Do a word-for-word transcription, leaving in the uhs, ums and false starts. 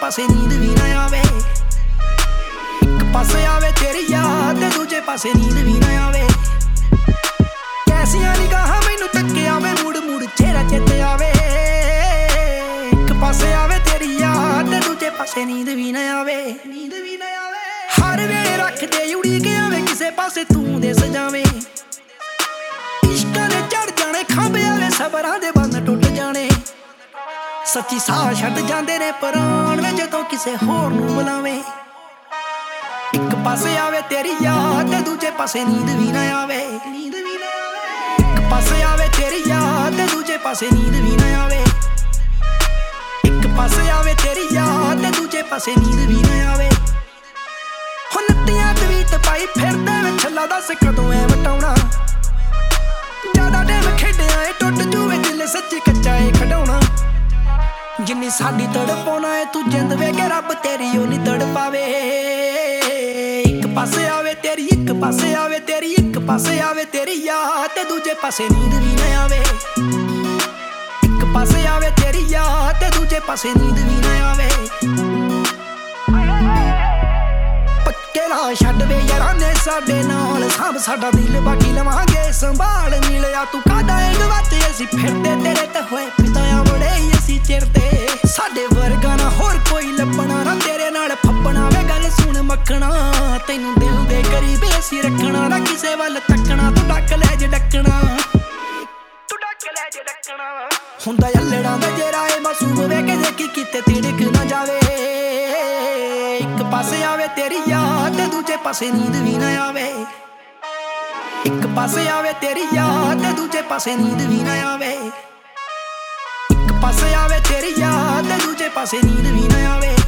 ਪਾਸੇ ਨੀਂਦ ਵੀ ਨਾ ਆਵੇ। ਇੱਕ ਪਾਸੇ ਆਵੇ ਤੇਰੀ ਯਾਦ ਤੇ ਦੂਜੇ ਪਾਸੇ ਨੀਂਦ ਵੀ ਨਾ ਆਵੇ। ਕੈਸੀਆਂ ਨਿਗਾਹਾਂ ਮੈਨੂੰ ਤੱਕਿਆ ਵੇ ਮੁੜ ਮੁੜ ਚਿਹਰਾ ਚੇਤੇ ਆਵੇ। ਇੱਕ ਪਾਸੇ ਆਵੇ ਤੇਰੀ ਯਾਦ ਤੇ ਦੂਜੇ ਪਾਸੇ ਨੀਂਦ ਵੀ ਨਾ ਆਵੇ। ਨੀਂਦ ਵੀ ਨਾ ਆਵੇ। ਹਰ ਵੇਲੇ ਰੱਖਦੇ ਉਡੀਕ ਆਵੇ ਕਿਸੇ ਪਾਸੇ ਤੂੰ ਦੇ ਸਜਾਵੇਂ। ਇਸ਼ਕਾਂ ਦੇ ਚੜ ਜਾਣੇ ਖੰਭੇ ਵਾਲੇ ਸਬਰਾਂ ਦੇ ਬੰਨ ਟੁੱਟ ਜਾਣੇ। ਸੱਚੀ ਸਾਹ ਛੱਡ ਜਾਂਦੇ ਨੇ ਪ੍ਰਾਣ ਵੇ ਜਦੋਂ ਕਿਸੇ ਹੋਰ ਨੂੰ ਬੁਲਾਵੇਂ। ਇੱਕ ਪਾਸੇ ਆਵੇ ਤੇਰੀ ਯਾਦ ਤੇ ਦੂਜੇ ਪਾਸੇ ਨੀਂਦ ਵੀ ਨਾ ਆਵੇ। ਨੀਂਦ ਵੀ ਨਾ ਆਵੇ। ਇੱਕ ਪਾਸੇ ਆਵੇ ਤੇਰੀ ਯਾਦ ਤੇ ਦੂਜੇ ਪਾਸੇ ਨੀਂਦ ਵੀ ਨਾ ਆਵੇ। ਇੱਕ ਪਾਸੇ ਆਵੇ ਤੇਰੀ ਯਾਦ ਤੇ ਦੂਜੇ ਪਾਸੇ ਨੀਂਦ ਵੀ ਨਾ ਆਵੇ। ਹੁਣ ਨੱਤੀਆਂ ਤਵੀਤ ਪਾਈ ਫਿਰਦੇ ਵੇ ਛੱਲਾ ਦੱਸ ਕਦੋਂ ਐ ਵਟਾਉਣਾ। ਜ਼ਿਆਦਾ ਟਾਈਮ ਖੇਡਿਆ ਏ ਟੁੱਟ ਜੂਵੇ ਦਿਲ ਸੱਚੀ ਕੱਚਾ ਏ ਖਡਾਉਣਾ। ਜਿੰਨੀ ਸਾਡੀ ਤੜਪਾਉਣਾ ਏ ਤੂੰ ਜਿੰਦ ਵੇ ਕੇ ਰੱਬ ਤੇਰੀ ਉਹ ਨੀ ਤੜਪਾਵੇ। ਇੱਕ ਪਾਸੇ ਆਵੇ ਤੇਰੀ ਇੱਕ ਪਾਸੇ ਆਵੇ ਤੇਰੀ ਇੱਕ ਪਾਸੇ ਆਵੇ ਤੇਰੀ ਯਾਦ ਤੇ ਦੂਜੇ ਪਾਸੇ ਨੀਂਦ ਵੀ ਨਾ ਆਵੇ। ਇੱਕ ਪਾਸੇ ਆਵੇ ਤੇਰੀ ਯਾਦ ਤੇ ਦੂਜੇ ਪਾਸੇ ਨੀਂਦ ਵੀ ਨਾ ਆਵੇ। ਪੱਕੇ ਲਾ ਛੱਡ ਵੇ ਯਾਰਾਂ ਨੇ ਸਾਡੇ ਨਾਲ ਸਭ ਸਾਡਾ ਦਿਲ ਬਾਕੀ ਲਵਾਂਗੇ ਸੰਭਾਲ। ਮਿਲਿਆ ਤੂੰ ਕਾਹਦਾ ਏ ਗਵਾਚੇ ਅਸੀਂ ਫਿਰਦੇ ਤੇਰੇ ਤੇ ਹੋਏ ਪਿਤਾਇਆ ਬੜੇ ਹੀ ਅਸੀਂ ਚਿਰਦੇ। ਸਾਡੇ ਵਰਗਾ ਨਾ ਹੋਰ ਕੋਈ ਲੱਭਣਾ ਨਾ ਤੇਰੇ ਨਾਲ ਫੱਬਣਾ ਵੇ ਗੱਲ ਸੁਣ ਮੱਖਣਾ। ਤੈਨੂੰ ਦਿਲ ਦੇ ਕਰੀਬ ਅਸੀਂ ਰੱਖਣਾ ਨਾ ਕਿਸੇ ਵੱਲ ਤੱਕਣਾ। ਤੂੰ ਡੱਕ ਲੈ ਜੇ ਡੱਕਣਾ ਤੂੰ ਡੱਕ ਲੈ ਜੇ ਡੱਕਣਾ। ਹੁੰਦਾ ਅਲੜਾਂ ਦਾ ਜੇਰਾ ਏ ਮਾਸੂਮ ਵੇ ਕੇ ਦੇਖੀ ਕਿਤੇ ਤਿੜਕ ਨਾ ਜਾਵੇ। ਇੱਕ ਪਾਸੇ ਆਵੇ ਤੇਰੀ ਯਾਦ ਤੇ ਦੂਜੇ ਪਾਸੇ ਨੀਂਦ ਵੀ ਨਾ ਆਵੇ। ਇੱਕ ਪਾਸੇ ਆਵੇ ਤੇਰੀ ਯਾਦ ਤੇ ਦੂਜੇ ਪਾਸੇ ਨੀਂਦ ਵੀ ਨਾ ਆਵੇ। ਇੱਕ ਪਾਸੇ ਆਵੇ ਤੇਰੀ ਯਾਦ ਤੇ ਦੂਜੇ ਪਾਸੇ ਨੀਂਦ ਵੀ ਨਾ ਆਵੇ।